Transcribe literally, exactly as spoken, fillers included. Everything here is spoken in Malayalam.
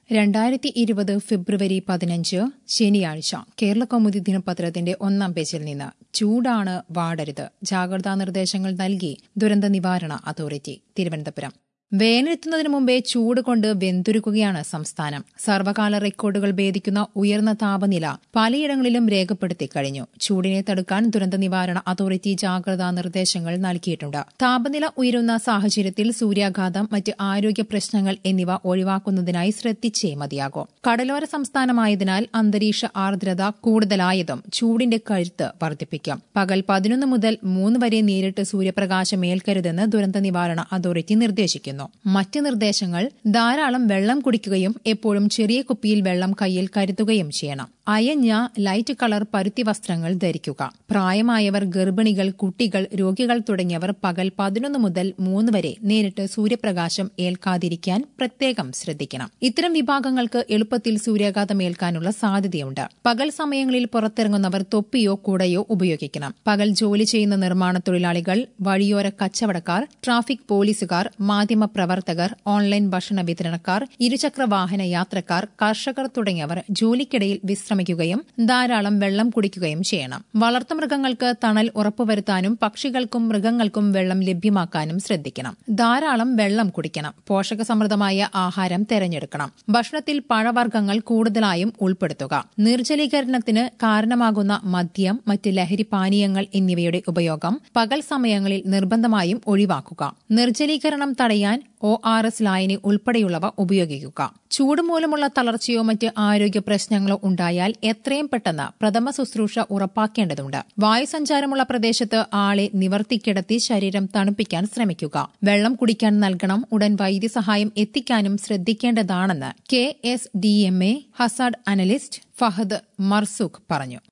രണ്ടായിരത്തി ഇരുപത് ഫെബ്രുവരി പതിനഞ്ച് ശനിയാഴ്ച കേരളകൗമുദി ദിനപത്രത്തിന്റെ ഒന്നാം പേജിൽ നിന്ന് ചൂടാണ് വാടരുത് ജാഗ്രതാ നിർദ്ദേശങ്ങൾ നൽകി ദുരന്ത നിവാരണ അതോറിറ്റി തിരുവനന്തപുരം വേനലെത്തുന്നതിനു മുമ്പേ ചൂട് കൊണ്ട് വെന്തുരുക്കുകയാണ് സംസ്ഥാനം. സർവകാല റെക്കോർഡുകൾ ഭേദിക്കുന്ന ഉയർന്ന താപനില പലയിടങ്ങളിലും രേഖപ്പെടുത്തി കഴിഞ്ഞു. ചൂടിനെ തടുക്കാൻ ദുരന്ത നിവാരണ അതോറിറ്റി ജാഗ്രതാ നിർദ്ദേശങ്ങൾ നൽകിയിട്ടുണ്ട്. താപനില ഉയരുന്ന സാഹചര്യത്തിൽ സൂര്യാഘാതം, മറ്റ് ആരോഗ്യ പ്രശ്നങ്ങൾ എന്നിവ ഒഴിവാക്കുന്നതിനായി ശ്രദ്ധിച്ചേ മതിയാകും. കടലോര സംസ്ഥാനമായതിനാൽ അന്തരീക്ഷ ആർദ്രത കൂടുതലായതും ചൂടിന്റെ കഴുത്ത് വർദ്ധിപ്പിക്കും. പകൽ പതിനൊന്ന് മുതൽ മൂന്ന് വരെ നേരിട്ട് സൂര്യപ്രകാശം ഏൽക്കരുതെന്ന് ദുരന്ത നിവാരണ അതോറിറ്റി നിർദ്ദേശിക്കുന്നു. മറ്റ് നിർദ്ദേശങ്ങൾ ധാരാളം വെള്ളം കുടിക്കുകയും എപ്പോഴും ചെറിയ കുപ്പിയിൽ വെള്ളം കയ്യിൽ കരുതുകയും ചെയ്യണം. അയഞ്ഞ ലൈറ്റ് കളർ പരുത്തി വസ്ത്രങ്ങൾ ധരിക്കുക. പ്രായമായവർ, ഗർഭിണികൾ, കുട്ടികൾ, രോഗികൾ തുടങ്ങിയവർ പകൽ പതിനൊന്ന് മുതൽ മൂന്ന് വരെ നേരിട്ട് സൂര്യപ്രകാശം ഏൽക്കാതിരിക്കാൻ പ്രത്യേകം ശ്രദ്ധിക്കണം. ഇത്തരം വിഭാഗങ്ങൾക്ക് എളുപ്പത്തിൽ സൂര്യാഘാതം ഏൽക്കാനുള്ള സാധ്യതയുണ്ട്. പകൽ സമയങ്ങളിൽ പുറത്തിറങ്ങുന്നവർ തൊപ്പിയോ കുടയോ ഉപയോഗിക്കണം. പകൽ ജോലി ചെയ്യുന്ന നിർമ്മാണ തൊഴിലാളികൾ, വഴിയോര കച്ചവടക്കാർ, ട്രാഫിക് പോലീസുകാർ, മാധ്യമ പ്രവർത്തകർ, ഓൺലൈൻ ഭക്ഷണ വിതരണക്കാർ, ഇരുചക്ര വാഹന യാത്രക്കാർ, കർഷകർ തുടങ്ങിയവർ ജോലിക്കിടയിൽ വിശ്രമിക്കുകയും ധാരാളം വെള്ളം കുടിക്കുകയും ചെയ്യണം. വളർത്തുമൃഗങ്ങൾക്ക് തണൽ ഉറപ്പുവരുത്താനും പക്ഷികൾക്കും മൃഗങ്ങൾക്കും വെള്ളം ലഭ്യമാക്കാനും ശ്രദ്ധിക്കണം. ധാരാളം വെള്ളം കുടിക്കണം. പോഷകസമൃദ്ധമായ ആഹാരം തെരഞ്ഞെടുക്കണം. ഭക്ഷണത്തിൽ പഴവർഗ്ഗങ്ങൾ കൂടുതലായും ഉൾപ്പെടുത്തുക. നിർജ്ജലീകരണത്തിന് കാരണമാകുന്ന മദ്യം, മറ്റ് ലഹരി പാനീയങ്ങൾ എന്നിവയുടെ ഉപയോഗം പകൽ സമയങ്ങളിൽ നിർബന്ധമായും ഒഴിവാക്കുക. നിർജ്ജലീകരണം തടയാൻ ഒ ആർ എസ് ലായനി ഉൾപ്പെടെയുള്ളവ ഉപയോഗിക്കുക. ചൂട് മൂലമുള്ള തളർച്ചയോ മറ്റ് ആരോഗ്യ പ്രശ്നങ്ങളോ ഉണ്ടായാൽ എത്രയും പെട്ടെന്ന് പ്രഥമ ശുശ്രൂഷ ഉറപ്പാക്കേണ്ടതുണ്ട്. വായുസഞ്ചാരമുള്ള പ്രദേശത്ത് ആളെ നിവർത്തിക്കിടത്തി ശരീരം തണുപ്പിക്കാൻ ശ്രമിക്കുക. വെള്ളം കുടിക്കാൻ നൽകണം. ഉടൻ വൈദ്യസഹായം എത്തിക്കാനും ശ്രദ്ധിക്കേണ്ടതാണെന്ന് K S D M A hazard analyst Fahad Marzook പറഞ്ഞു.